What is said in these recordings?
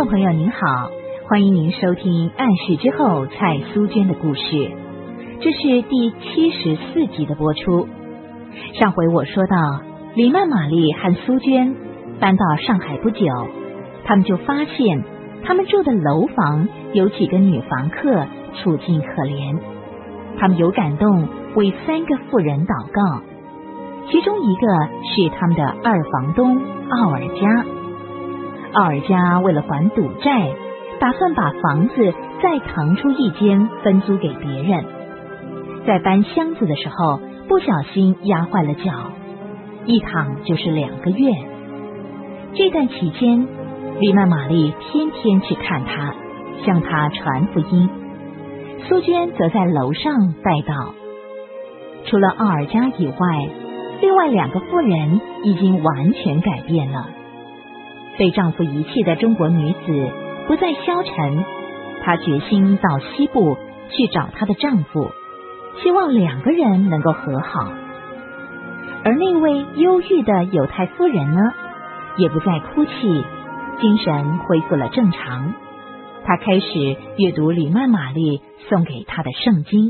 众朋友您好，欢迎您收听暗示之后蔡苏娟的故事，这是第74集的播出。上回我说到，李曼玛丽和苏娟搬到上海不久，他们就发现他们住的楼房有几个女房客处境可怜，他们有感动为3个妇人祷告，其中一个是他们的二房东奥尔加。奥尔加为了还赌债，打算把房子再腾出一间分租给别人。在搬箱子的时候，不小心压坏了脚，一躺就是2个月。这段期间，李曼玛丽天天去看他，向他传福音。苏娟则在楼上带祷。除了奥尔加以外，另外2个妇人已经完全改变了。被丈夫遗弃的中国女子不再消沉，她决心到西部去找她的丈夫，希望2个人能够和好。而那位忧郁的犹太夫人呢，也不再哭泣，精神恢复了正常。她开始阅读李曼玛丽送给她的圣经。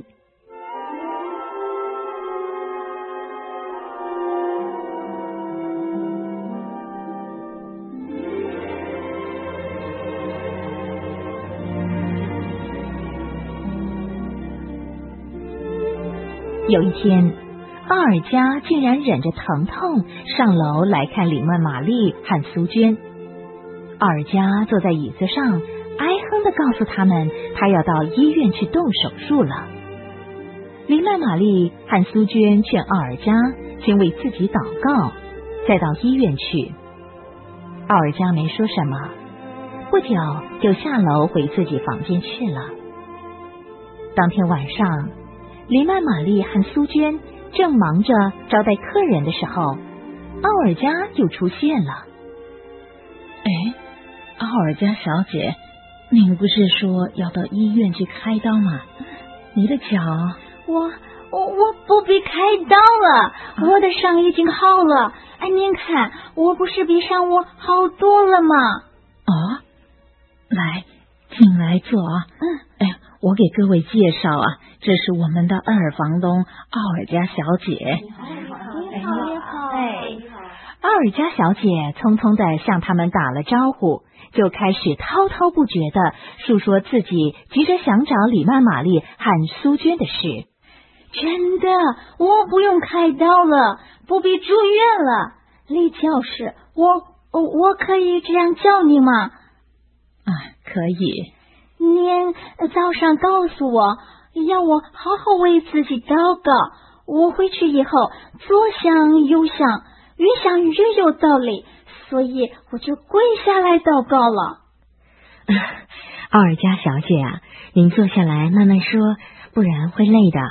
有一天，奥尔加竟然忍着疼痛上楼来看李曼玛丽和苏娟。奥尔加坐在椅子上，哀哼地告诉他们，他要到医院去动手术了。李曼玛丽和苏娟劝奥尔加先为自己祷告，再到医院去。奥尔加没说什么，不久就下楼回自己房间去了。当天晚上，李曼玛丽和苏娟正忙着招待客人的时候，奥尔加就出现了。 奥尔加小姐，您不是说要到医院去开刀吗？你的脚…… 我不必开刀了，我的伤已经好了。您看，我不是比上午好多了吗？ 来，进来坐啊。我给各位介绍啊，这是我们的二房东奥尔加小姐。 你好。 奥尔加小姐匆匆地向他们打了招呼，就开始滔滔不绝地述说自己急着想找李曼玛丽和苏娟的事。 真的，我不用开刀了，不必住院了。李教士，我可以这样叫你吗？ 可以。 您早上告诉我，要我好好为自己祷告。我回去以后左想右想，越想越有道理，所以我就跪下来祷告了。 奥尔加小姐啊，您坐下来慢慢说，不然会累的。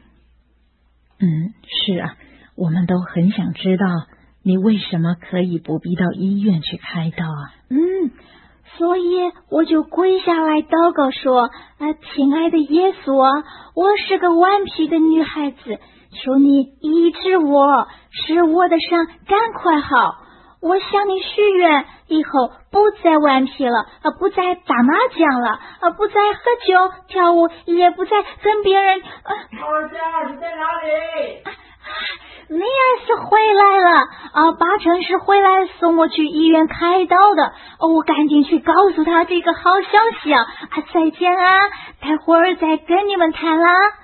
是啊，我们都很想知道你为什么可以不必到医院去开刀啊。 所以我就跪下来祷告说，亲爱的耶稣啊，我是个顽皮的女孩子，求你医治我，使我的伤赶快好。我向你许愿，以后不再顽皮了，不再打麻将了，不再喝酒跳舞，也不再跟别人。 奥尔加，你在哪里？ 你儿子回来了八成是回来送我去医院开刀的。我赶紧去告诉他这个好消息啊！再见啊，待会儿再跟你们谈啦。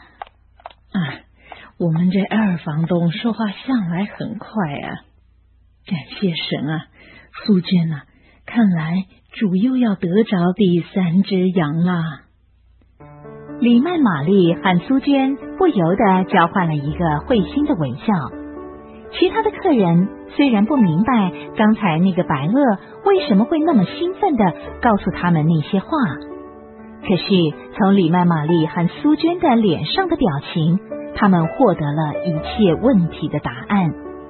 我们这二房东说话向来很快啊，感谢神啊！苏娟啊，看来主又要得着第3只羊啦。 李曼玛丽和苏娟不由得交换了一个会心的微笑。其他的客人虽然不明白刚才那个白鳄为什么会那么兴奋地告诉他们那些话，可是从李曼玛丽和苏娟的脸上的表情，他们获得了一切问题的答案。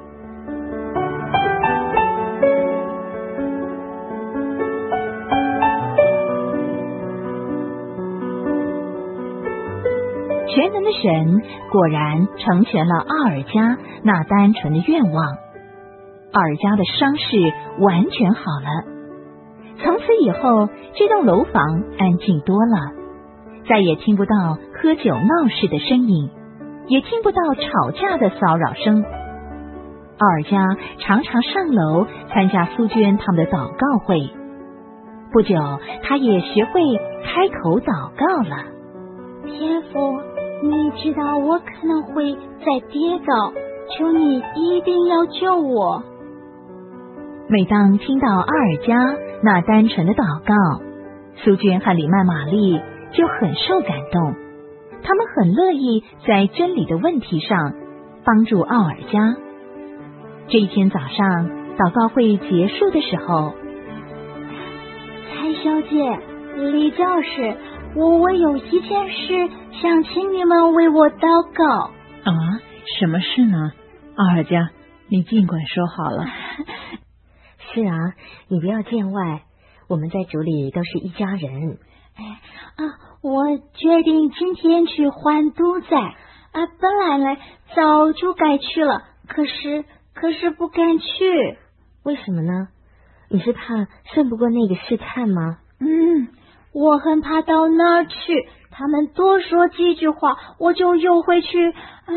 全能的神果然成全了奥尔加那单纯的愿望，奥尔加的伤势完全好了。 从此以后，这栋楼房安静多了，再也听不到喝酒闹事的声音，也听不到吵架的骚扰声。奥尔加常常上楼参加苏娟他们的祷告会，不久他也学会开口祷告了。 天父，你知道我可能会再跌倒，求你一定要救我。 每当听到阿尔加那单纯的祷告，苏娟和李曼玛丽就很受感动，他们很乐意在真理的问题上帮助奥尔加。这一天早上，祷告会结束的时候， 蔡小姐、李教师，我有一件事想请你们为我祷告。 啊，什么事呢？奥尔加，你尽管说好了。 是啊，你不要见外，我们在主里都是一家人。 我决定今天去还都仔。本来早就该去了，可是不敢去。 为什么呢？你是怕胜不过那个试探吗？ 我很怕到那儿去，他们多说几句话，我就又回去。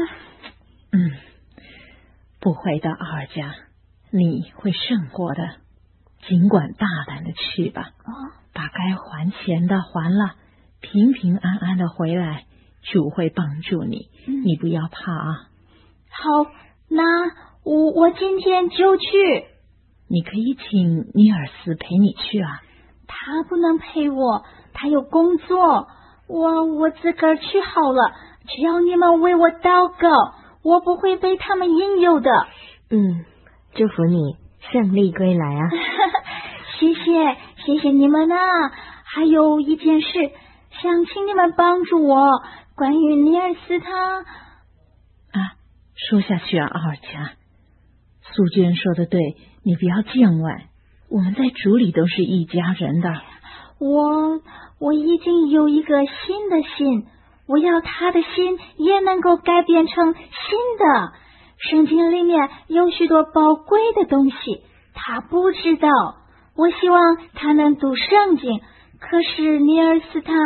不会的，奥尔加，你会胜过的，尽管大胆的去吧。把该还钱的还了，平平安安的回来，主会帮助你，你不要怕啊。 好，那我今天就去。 你可以请尼尔斯陪你去啊。 他不能陪我，他有工作，我自个儿去好了。只要你们为我祷告，我不会被他们引诱的。 祝福你胜利归来啊！ 谢谢你们啊！还有一件事，想请你们帮助我，关于尼尔斯他。 说下去啊，奥尔加。苏娟说的对，你不要见外，我们在主里都是一家人的。 我已经有一个新的心，我要他的心也能够改变成新的。圣经里面有许多宝贵的东西，他不知道。我希望他能读圣经，可是尼尔斯他，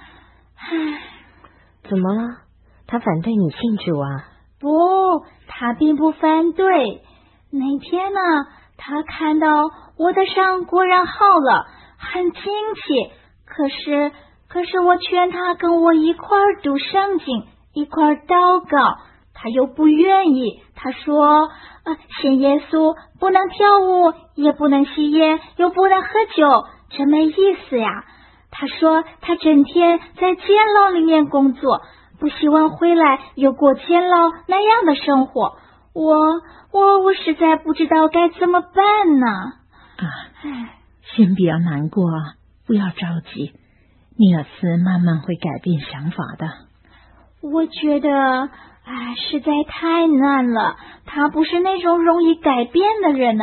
怎么了？他反对你信主啊？ 不，他并不反对。那天呢，他看到我的伤果然好了，很惊奇。可是我劝他跟我一块儿读圣经，一块儿祷告，他又不愿意。他说信耶稣不能跳舞，也不能吸烟，又不能喝酒，这没意思呀。他说他整天在监牢里面工作，不希望回来又过监牢那样的生活。我实在不知道该怎么办呢。 先不要难过啊，不要着急，尼尔斯慢慢会改变想法的。 我觉得实在太难了，他不是那种容易改变的人呢。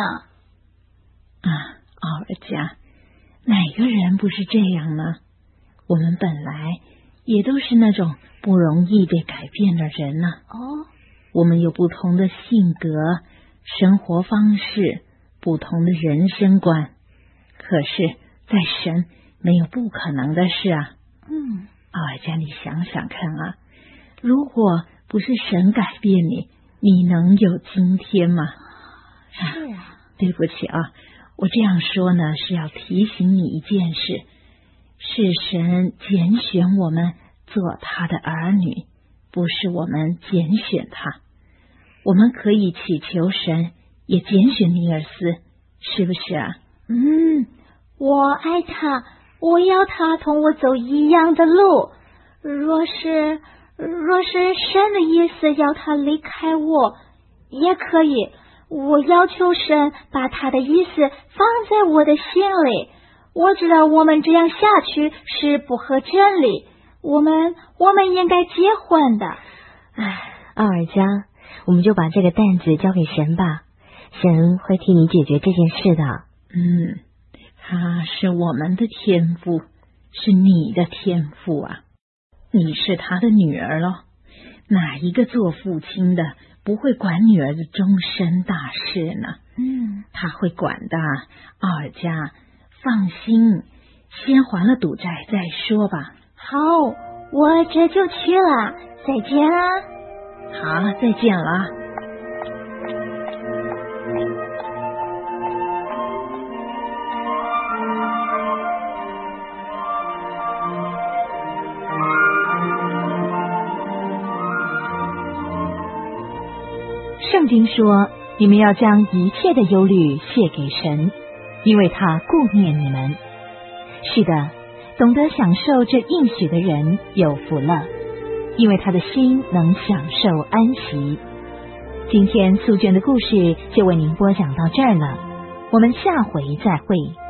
奥尔加，哪个人不是这样呢？我们本来也都是那种不容易被改变的人呢。我们有不同的性格、生活方式、不同的人生观，可是在神没有不可能的事啊。奥尔加，你想想看啊，如果不是神改变你，你能有今天吗？ 是啊。 对不起啊，我这样说呢，是要提醒你一件事，是神拣选我们做他的儿女，不是我们拣选他。我们可以祈求神也拣选尼尔斯，是不是啊？ 我爱他，我要他同我走一样的路。若是神的意思要他离开我，也可以。我要求神把他的意思放在我的心里。我知道我们这样下去是不合真理，我们应该结婚的。 奥尔加，我们就把这个担子交给神吧，神会替你解决这件事的。 他是我们的天父，是你的天父啊，你是他的女儿咯。哪一个做父亲的不会管女儿的终身大事呢？他会管的，奥尔加。 放心，先还了赌债再说吧。 好，我这就去了，再见啊。 好，再见了。 圣经说，你们要将一切的忧虑卸给神，因为他顾念你们。是的，懂得享受这应许的人有福了，因为他的心能享受安息。今天素娟的故事就为您播讲到这儿了，我们下回再会。